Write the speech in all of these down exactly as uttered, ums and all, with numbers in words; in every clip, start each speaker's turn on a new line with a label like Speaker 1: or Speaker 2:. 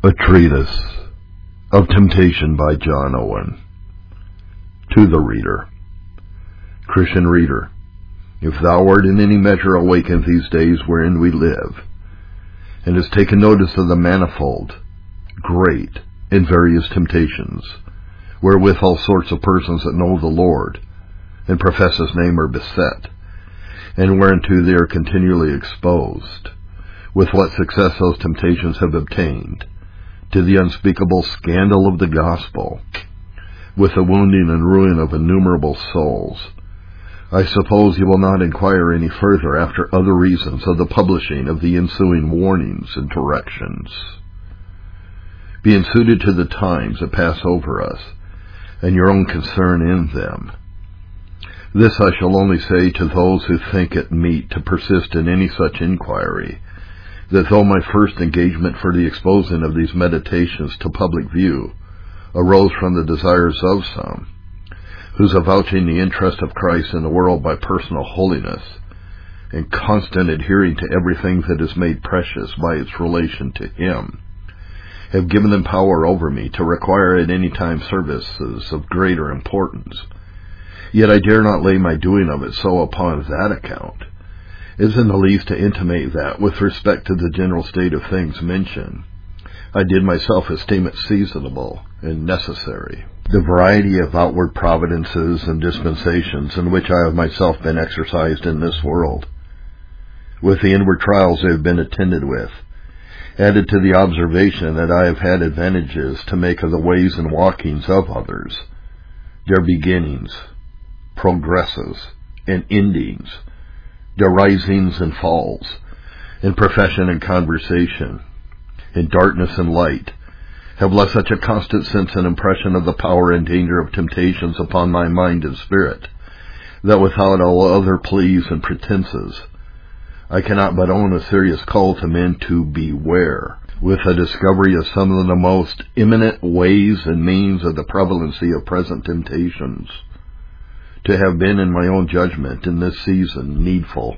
Speaker 1: A Treatise of Temptation by John Owen. To the Reader. Christian reader, if thou art in any measure awakened these days wherein we live, and hast taken notice of the manifold, great, and various temptations, wherewith all sorts of persons that know the Lord, and profess his name, are beset, and whereunto they are continually exposed, with what success those temptations have obtained, to the unspeakable scandal of the gospel, with the wounding and ruin of innumerable souls, I suppose you will not inquire any further after other reasons of the publishing of the ensuing warnings and directions. Being suited to the times that pass over us, and your own concern in them, this I shall only say to those who think it meet to persist in any such inquiry, that though my first engagement for the exposing of these meditations to public view arose from the desires of some, whose avouching the interest of Christ in the world by personal holiness, and constant adhering to everything that is made precious by its relation to him, have given them power over me to require at any time services of greater importance, yet I dare not lay my doing of it so upon that account, is in the least to intimate that, with respect to the general state of things mentioned, I did myself esteem it seasonable and necessary. The variety of outward providences and dispensations in which I have myself been exercised in this world, with the inward trials I have been attended with, added to the observation that I have had advantages to make of the ways and walkings of others, their beginnings, progresses, and endings, their risings and falls, in profession and conversation, in darkness and light, have left such a constant sense and impression of the power and danger of temptations upon my mind and spirit, that without all other pleas and pretenses, I cannot but own a serious call to men to beware, with a discovery of some of the most imminent ways and means of the prevalency of present temptations, to have been in my own judgment in this season needful.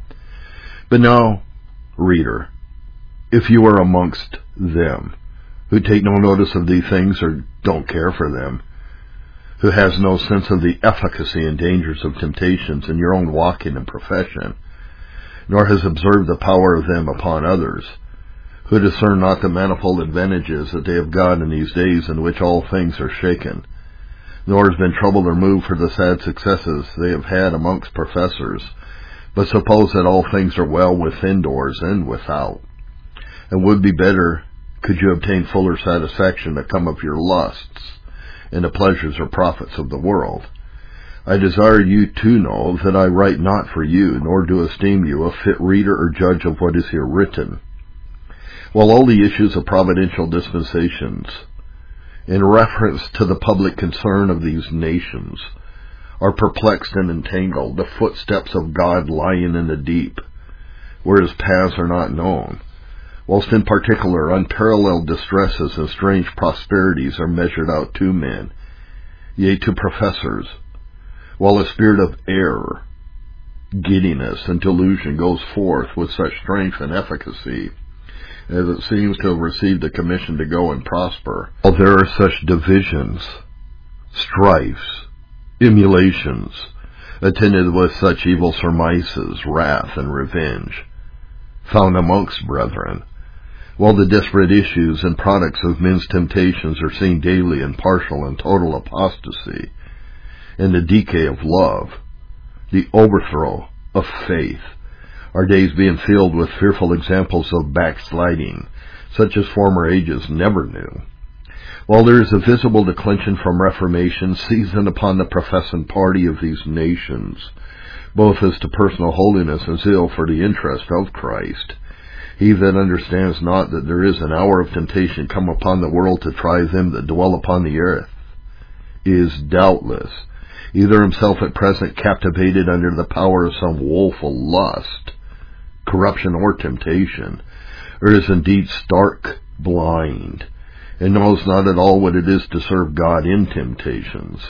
Speaker 1: But now, reader, if you are amongst them, who take no notice of these things or don't care for them, who has no sense of the efficacy and dangers of temptations in your own walking and profession, nor has observed the power of them upon others, who discern not the manifold advantages that they have got in these days in which all things are shaken, nor has been troubled or moved for the sad successes they have had amongst professors, but suppose that all things are well within doors and without, and would be better could you obtain fuller satisfaction to come of your lusts, and the pleasures or profits of the world. I desire you to know that I write not for you, nor do esteem you a fit reader or judge of what is here written, while all the issues of providential dispensations, in reference to the public concern of these nations, are perplexed and entangled, the footsteps of God lying in the deep, where his paths are not known, whilst in particular unparalleled distresses and strange prosperities are measured out to men, yea, to professors, while a spirit of error, giddiness, and delusion goes forth with such strength and efficacy, as it seems to have received a commission to go and prosper. While there are such divisions, strifes, emulations, attended with such evil surmises, wrath, and revenge, found amongst brethren, while the desperate issues and products of men's temptations are seen daily in partial and total apostasy, and the decay of love, the overthrow of faith, our days being filled with fearful examples of backsliding, such as former ages never knew, while there is a visible declension from reformation seasoned upon the professing party of these nations, both as to personal holiness and zeal for the interest of Christ, he that understands not that there is an hour of temptation come upon the world to try them that dwell upon the earth, is doubtless either himself at present captivated under the power of some woeful lust, corruption, or temptation, or is indeed stark blind, and knows not at all what it is to serve God in temptations.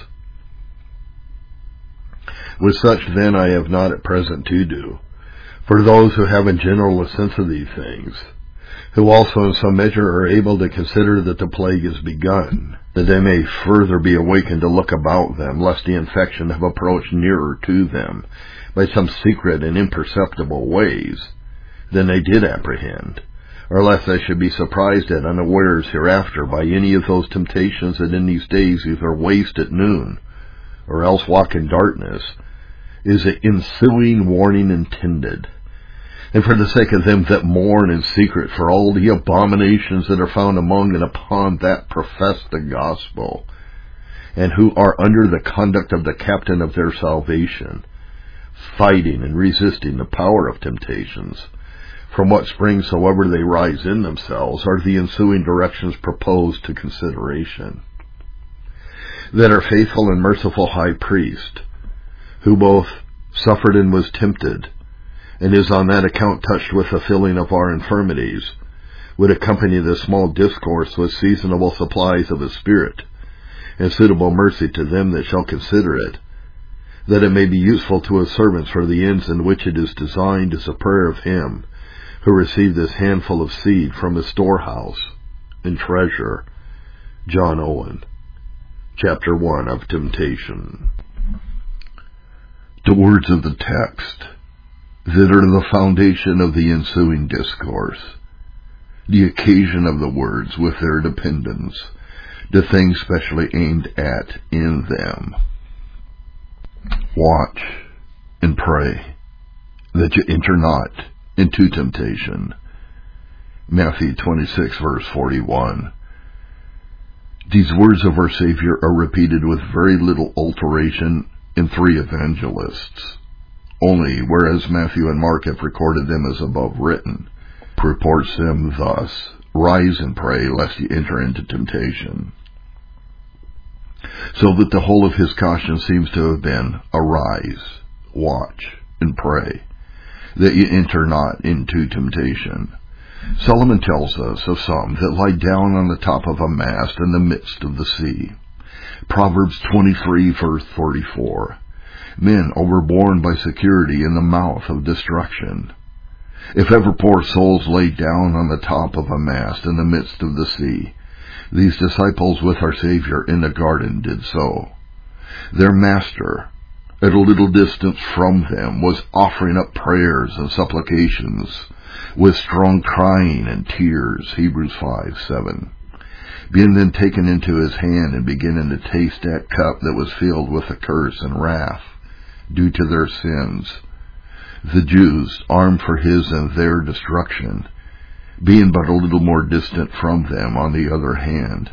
Speaker 1: With such then I have not at present to do, for those who have in general a sense of these things, who also in some measure are able to consider that the plague is begun, that they may further be awakened to look about them, lest the infection have approached nearer to them by some secret and imperceptible ways than they did apprehend, or lest they should be surprised at unawares hereafter by any of those temptations that in these days either waste at noon, or else walk in darkness, is the ensuing warning intended, and for the sake of them that mourn in secret for all the abominations that are found among and upon that profess the gospel, and who are under the conduct of the captain of their salvation, fighting and resisting the power of temptations, from what springs soever they rise in themselves, are the ensuing directions proposed to consideration. That our faithful and merciful high priest, who both suffered and was tempted, and is on that account touched with the feeling of our infirmities, would accompany this small discourse with seasonable supplies of his Spirit, and suitable mercy to them that shall consider it, that it may be useful to his servants for the ends in which it is designed, as a prayer of him who received this handful of seed from his storehouse and treasure. John Owen, Chapter one of Temptation. The words of the text that are the foundation of the ensuing discourse, the occasion of the words with their dependence, the things specially aimed at in them. Watch and pray that you enter not into temptation. Matthew twenty-six, verse forty-one. These words of our Savior are repeated with very little alteration in three evangelists, only whereas Matthew and Mark have recorded them as above written, reports them thus: rise and pray lest ye enter into temptation. So that the whole of his caution seems to have been, arise, watch, and pray, that ye enter not into temptation. Solomon tells us of some that lie down on the top of a mast in the midst of the sea. Proverbs twenty-three, verse thirty-four. Men overborne by security in the mouth of destruction. If ever poor souls lay down on the top of a mast in the midst of the sea, these disciples with our Savior in the garden did so. Their Master, at a little distance from them, was offering up prayers and supplications with strong crying and tears. Hebrews five, seven. Being then taken into his hand and beginning to taste that cup that was filled with a curse and wrath due to their sins, the Jews, armed for his and their destruction, being but a little more distant from them on the other hand.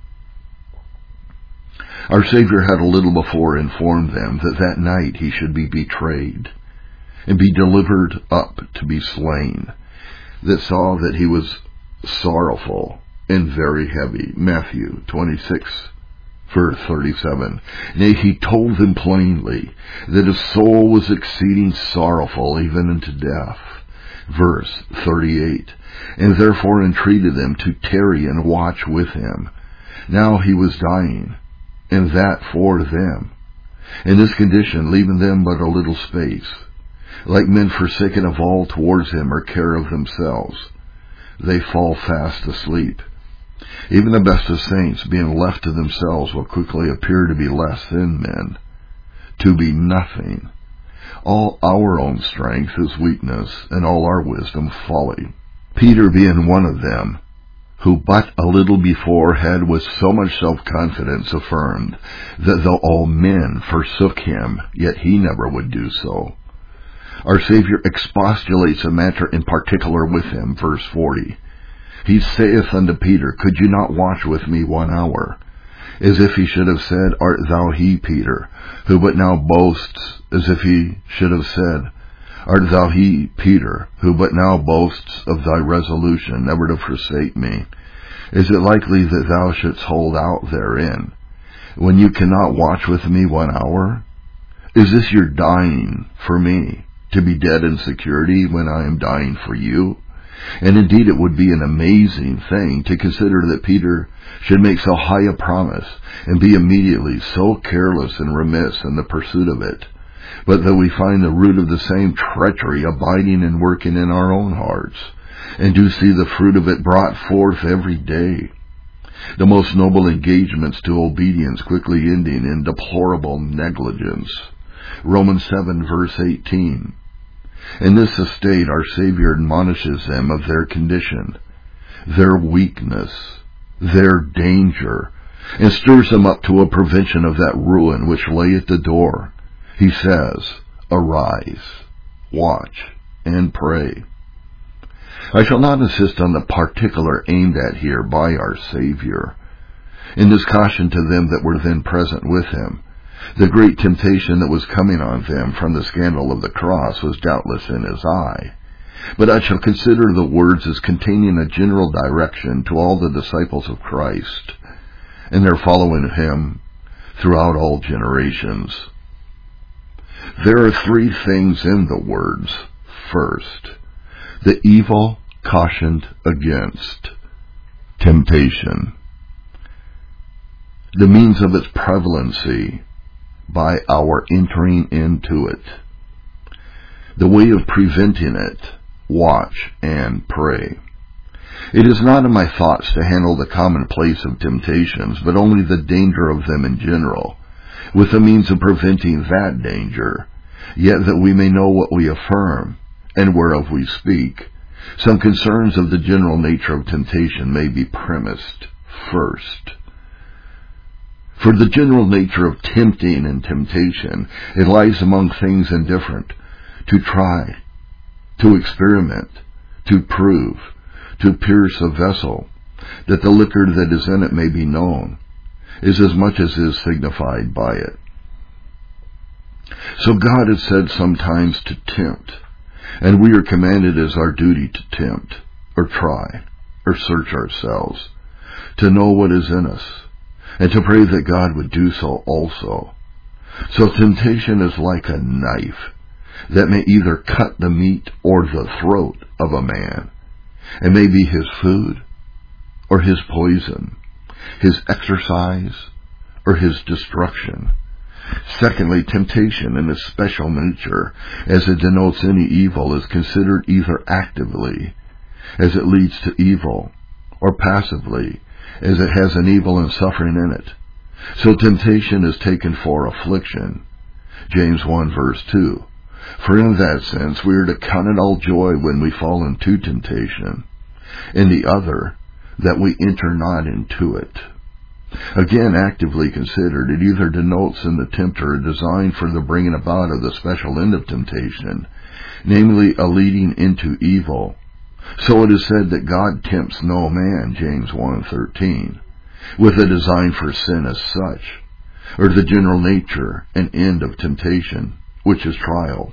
Speaker 1: Our Savior had a little before informed them that that night he should be betrayed and be delivered up to be slain, that saw that he was sorrowful and very heavy. Matthew twenty-six, verse thirty-seven. Nay, he told them plainly that his soul was exceeding sorrowful even unto death. Verse thirty-eight. And therefore entreated them to tarry and watch with him. Now he was dying, and that for them. In this condition, leaving them but a little space, like men forsaken of all towards him or care of themselves, they fall fast asleep. Even the best of saints, being left to themselves, will quickly appear to be less than men, to be nothing. All our own strength is weakness, and all our wisdom folly. Peter being one of them, who but a little before had with so much self-confidence affirmed that though all men forsook him, yet he never would do so. Our Savior expostulates a matter in particular with him, verse forty. He saith unto Peter, could you not watch with me one hour? As if he should have said, art thou he, Peter, who but now boasts, as if he should have said, art thou he, Peter, who but now boasts of thy resolution never to forsake me? Is it likely that thou shouldst hold out therein, when you cannot watch with me one hour? Is this your dying for me, to be dead in security when I am dying for you? And indeed it would be an amazing thing to consider that Peter should make so high a promise, and be immediately so careless and remiss in the pursuit of it, but that we find the root of the same treachery abiding and working in our own hearts, and do see the fruit of it brought forth every day. The most noble engagements to obedience quickly ending in deplorable negligence. Romans seven, verse eighteen. In this estate our Savior admonishes them of their condition, their weakness, their danger, and stirs them up to a prevention of that ruin which lay at the door. He says, "Arise, watch, and pray." I shall not insist on the particular aimed at here by our Savior. In this caution to them that were then present with him, the great temptation that was coming on them from the scandal of the cross was doubtless in his eye. But I shall consider the words as containing a general direction to all the disciples of Christ, and their following him throughout all generations. There are three things in the words. First, the evil cautioned against, temptation. The means of its prevalency by our entering into it. The way of preventing it, watch and pray. It is not in my thoughts to handle the commonplace of temptations, but only the danger of them in general, with the means of preventing that danger, yet that we may know what we affirm, and whereof we speak. Some concerns of the general nature of temptation may be premised first. For the general nature of tempting and temptation, it lies among things indifferent, to try, to experiment, to prove, to pierce a vessel, that the liquor that is in it may be known, is as much as is signified by it. So God has said sometimes to tempt, and we are commanded as our duty to tempt, or try, or search ourselves, to know what is in us, and to pray that God would do so also. So temptation is like a knife that may either cut the meat or the throat of a man, and may be his food or his poison, his exercise or his destruction. Secondly, temptation in its special nature, as it denotes any evil, is considered either actively, as it leads to evil, or passively, as it has an evil and suffering in it. So temptation is taken for affliction. James one, verse two. For in that sense we are to count it all joy when we fall into temptation. In the other, that we enter not into it. Again, actively considered, it either denotes in the tempter a design for the bringing about of the special end of temptation, namely a leading into evil. So it is said that God tempts no man, James one thirteen, with a design for sin as such, or the general nature and end of temptation, which is trial.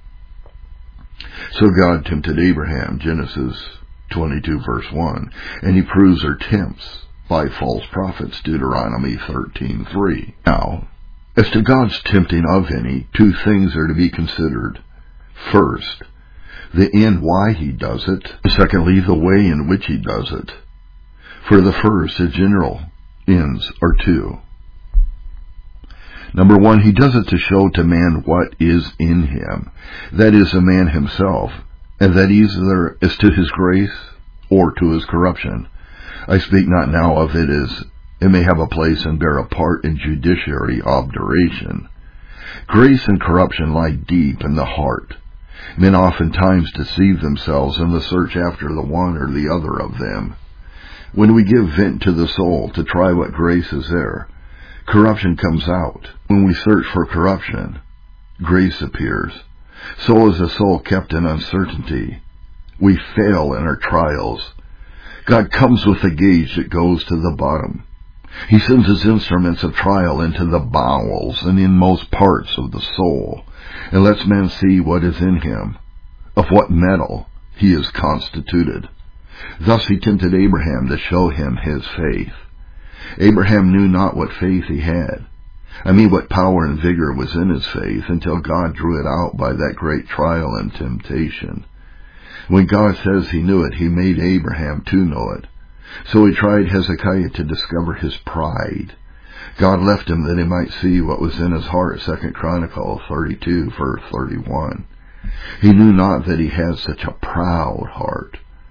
Speaker 1: So God tempted Abraham, Genesis twenty-two, verse one, and he proves or tempts by false prophets, Deuteronomy thirteen, three. Now, as to God's tempting of any, two things are to be considered. First, the end why he does it. Secondly, the way in which he does it. For the first, his general ends are two. Number one, he does it to show to man what is in him, that is, a man himself, and that either is to his grace or to his corruption. I speak not now of it as it may have a place and bear a part in judiciary obduration. Grace and corruption lie deep in the heart. Men oftentimes deceive themselves in the search after the one or the other of them. When we give vent to the soul to try what grace is there, corruption comes out. When we search for corruption, grace appears. So is the soul kept in uncertainty. We fail in our trials. God comes with a gauge that goes to the bottom. He sends his instruments of trial into the bowels and inmost parts of the soul, and lets man see what is in him, of what metal he is constituted. Thus he tempted Abraham to show him his faith. Abraham knew not what faith he had. I mean what power and vigor was in his faith, until God drew it out by that great trial and temptation. When God says he knew it, he made Abraham to know it. So he tried Hezekiah to discover his pride. God left him that he might see what was in his heart, Second Chronicles thirty-two, verse thirty-one. He knew not that he had such a proud heart.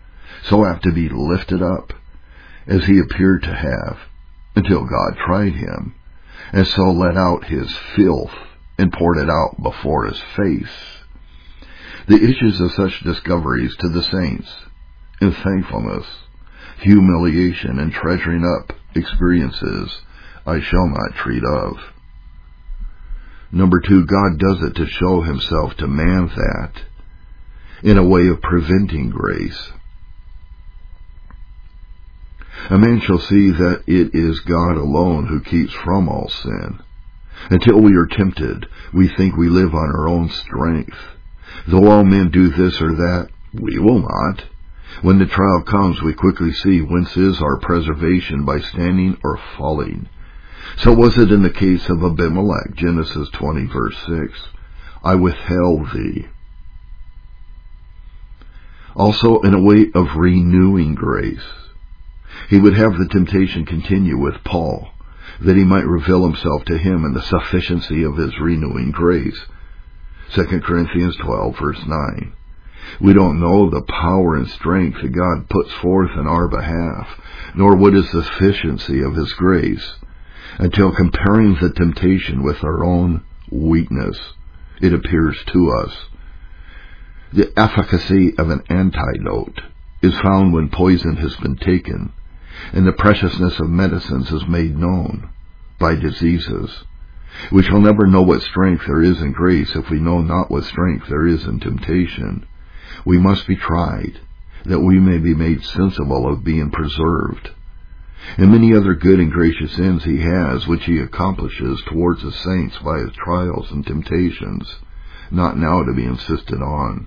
Speaker 1: so apt to be lifted up, as he appeared to have, until God tried him, and so let out his filth and poured it out before his face. The issues of such discoveries to the saints, in thankfulness, humiliation, and treasuring up experiences, I shall not treat of. Number two, God does it to show himself to man that, in a way of preventing grace. A man shall see that it is God alone who keeps from all sin. Until we are tempted, we think we live on our own strength. Though all men do this or that, we will not. When the trial comes, we quickly see whence is our preservation, by standing or falling. So was it in the case of Abimelech, Genesis twenty, verse six. I withheld thee. Also in a way of renewing grace. He would have the temptation continue with Paul, that he might reveal himself to him in the sufficiency of his renewing grace. Second Corinthians twelve, verse nine. We don't know the power and strength that God puts forth in our behalf, nor what is the sufficiency of his grace, until comparing the temptation with our own weakness, it appears to us. The efficacy of an antidote is found when poison has been taken, and the preciousness of medicines is made known by diseases. We shall never know what strength there is in grace if we know not what strength there is in temptation. We must be tried, that we may be made sensible of being preserved. And many other good and gracious ends he has, which he accomplishes towards the saints by his trials and temptations, not now to be insisted on.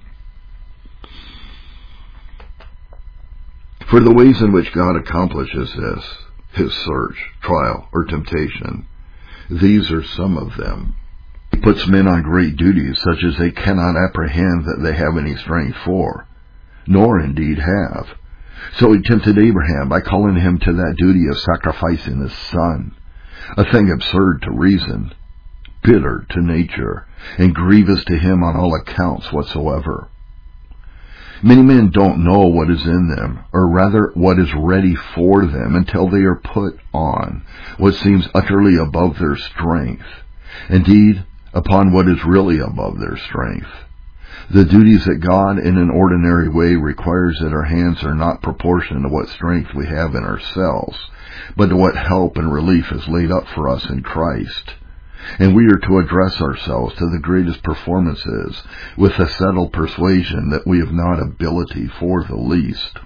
Speaker 1: For the ways in which God accomplishes this, his search, trial, or temptation, these are some of them. He puts men on great duties, such as they cannot apprehend that they have any strength for, nor indeed have. So he tempted Abraham by calling him to that duty of sacrificing his son, a thing absurd to reason, bitter to nature, and grievous to him on all accounts whatsoever. Many men don't know what is in them, or rather what is ready for them, until they are put on what seems utterly above their strength, indeed, upon what is really above their strength. The duties that God in an ordinary way requires at our hands are not proportioned to what strength we have in ourselves, but to what help and relief is laid up for us in Christ. And we are to address ourselves to the greatest performances with the settled persuasion that we have not ability for the least.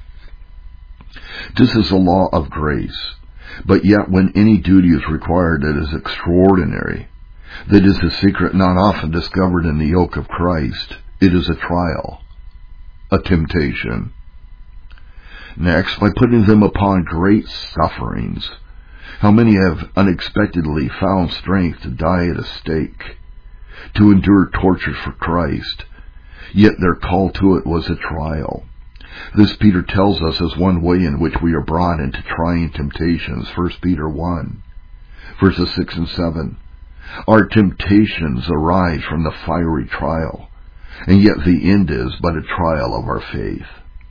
Speaker 1: This is the law of grace, but yet when any duty is required that is extraordinary, that is the secret not often discovered in the yoke of Christ, it is a trial, a temptation. Next, by putting them upon great sufferings, how many have unexpectedly found strength to die at a stake, to endure tortures for Christ, yet their call to it was a trial. This Peter tells us as one way in which we are brought into trying temptations, First Peter one, verses six and seven. Our temptations arise from the fiery trial, and yet the end is but a trial of our faith.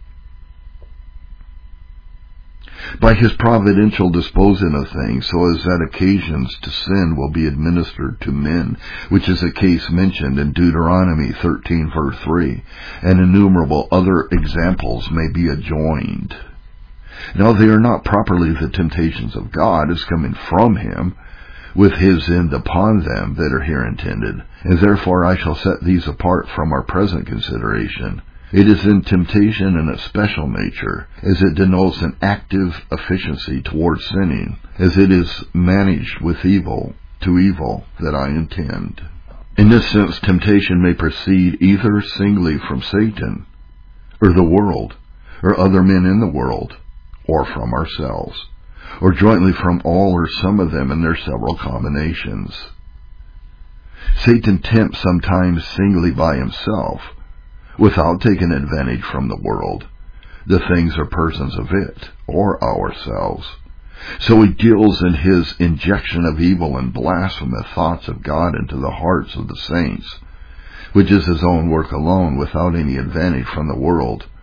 Speaker 1: By his providential disposing of things, so as that occasions to sin will be administered to men, which is a case mentioned in Deuteronomy thirteen, verse three, and innumerable other examples may be adjoined. Now they are not properly the temptations of God as coming from him, with his end upon them that are here intended, and therefore I shall set these apart from our present consideration. It is in temptation in a special nature, as it denotes an active efficiency towards sinning, as it is managed with evil to evil, that I intend. In this sense, temptation may proceed either singly from Satan, or the world, or other men in the world, or from ourselves, or jointly from all or some of them in their several combinations. Satan tempts sometimes singly by himself, without taking advantage from the world, the things or persons of it, or ourselves. So he deals in his injection of evil and blasphemous thoughts of God into the hearts of the saints, which is his own work alone, without any advantage from the world,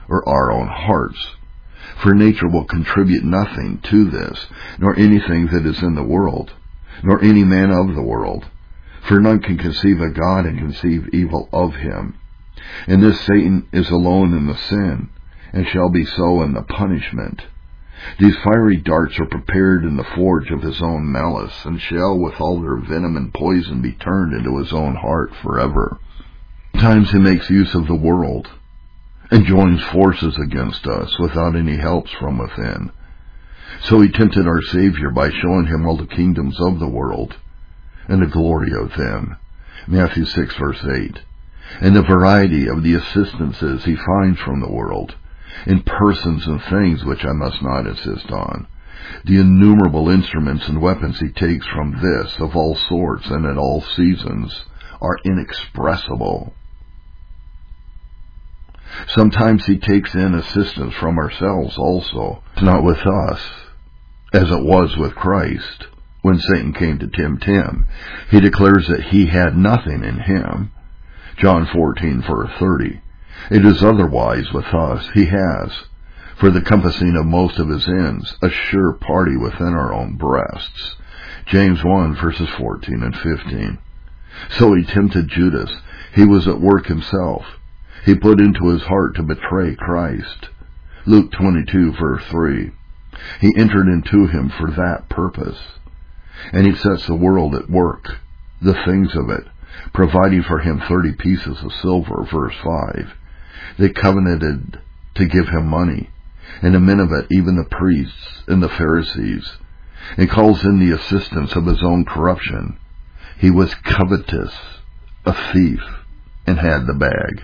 Speaker 1: or our own hearts. For nature will contribute nothing to this, nor anything that is in the world, nor any man of the world. For none can conceive a God and conceive evil of him. And this Satan is alone in the sin, and shall be so in the punishment. These fiery darts are prepared in the forge of his own malice, and shall with all their venom and poison be turned into his own heart forever. Sometimes he makes use of the world, and joins forces against us without any helps from within. So he tempted our Savior by showing him all the kingdoms of the world, and the glory of them. Matthew six, verse eight. And the variety of the assistances he finds from the world, in persons and things which I must not insist on. The innumerable instruments and weapons he takes from this, of all sorts and at all seasons, are inexpressible. Sometimes he takes in assistance from ourselves also, not with us, as it was with Christ. When Satan came to tempt him, he declares that he had nothing in him. John fourteen, verse thirty. It is otherwise with us. He has, for the compassing of most of his ends, a sure party within our own breasts. James one, verses fourteen and fifteen. So he tempted Judas. He was at work himself. He put into his heart to betray Christ. Luke twenty-two, verse three. He entered into him for that purpose. And he sets the world at work, the things of it, providing for him thirty pieces of silver, verse five. They covenanted to give him money, and the men of it, even the priests and the Pharisees, and calls in the assistance of his own corruption. He was covetous, a thief, and had the bag.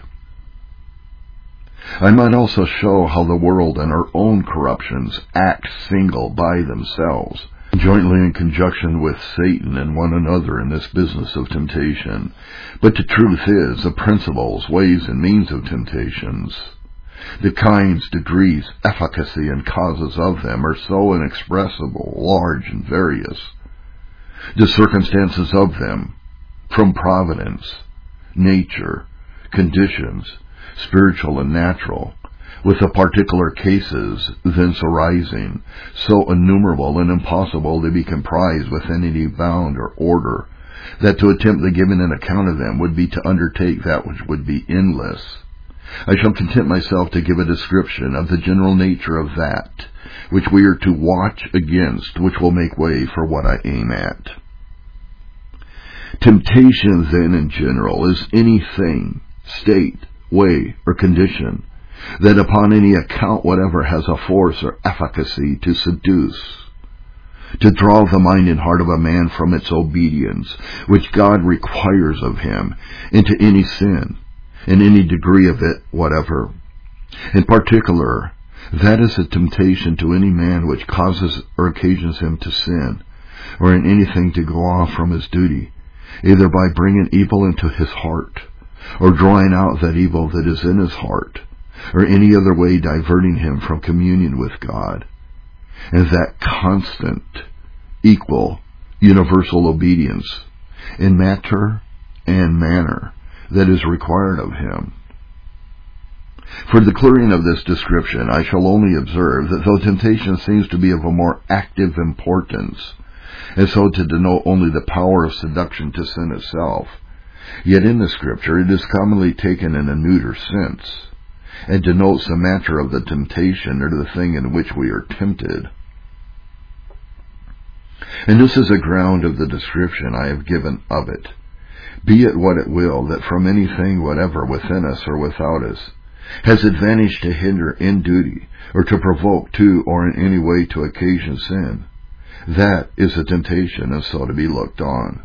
Speaker 1: I might also show how the world and our own corruptions act single by themselves, jointly in conjunction with Satan and one another in this business of temptation. But the truth is, the principles, ways, and means of temptations, the kinds, degrees, efficacy, and causes of them are so inexpressible, large, and various. The circumstances of them, from providence, nature, conditions, spiritual and natural, with the particular cases thence arising, so innumerable and impossible to be comprised within any bound or order, that to attempt the giving an account of them would be to undertake that which would be endless. I shall content myself to give a description of the general nature of that which we are to watch against, which will make way for what I aim at. Temptation, then, in general, is anything, state, way, or condition, that upon any account whatever has a force or efficacy to seduce, to draw the mind and heart of a man from its obedience, which God requires of him, into any sin, in any degree of it whatever. In particular, that is a temptation to any man which causes or occasions him to sin, or in anything to go off from his duty, either by bringing evil into his heart, or drawing out that evil that is in his heart, or any other way diverting him from communion with God, and that constant, equal, universal obedience in matter and manner that is required of him. For the clearing of this description, I shall only observe that though temptation seems to be of a more active importance, and so to denote only the power of seduction to sin itself, yet in the Scripture it is commonly taken in a neuter sense, and denotes the matter of the temptation or the thing in which we are tempted. And this is the ground of the description I have given of it. Be it what it will, that from anything whatever within us or without us has advantage to hinder in duty, or to provoke to, or in any way to occasion sin, that is a temptation, and so to be looked on.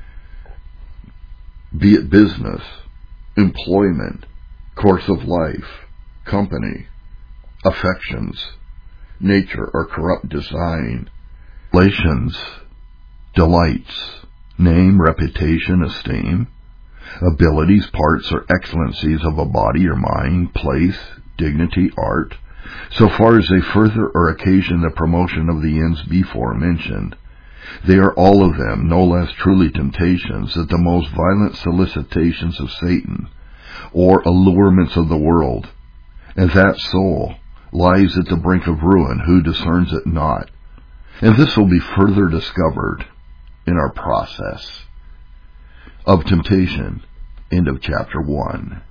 Speaker 1: Be it business, employment, course of life, company, affections, nature or corrupt design, relations, delights, name, reputation, esteem, abilities, parts, or excellencies of a body or mind, place, dignity, art, so far as they further or occasion the promotion of the ends before mentioned. They are all of them no less truly temptations than the most violent solicitations of Satan, or allurements of the world, And that soul lies at the brink of ruin who discerns it not. And this will be further discovered in our process of temptation. End of chapter one.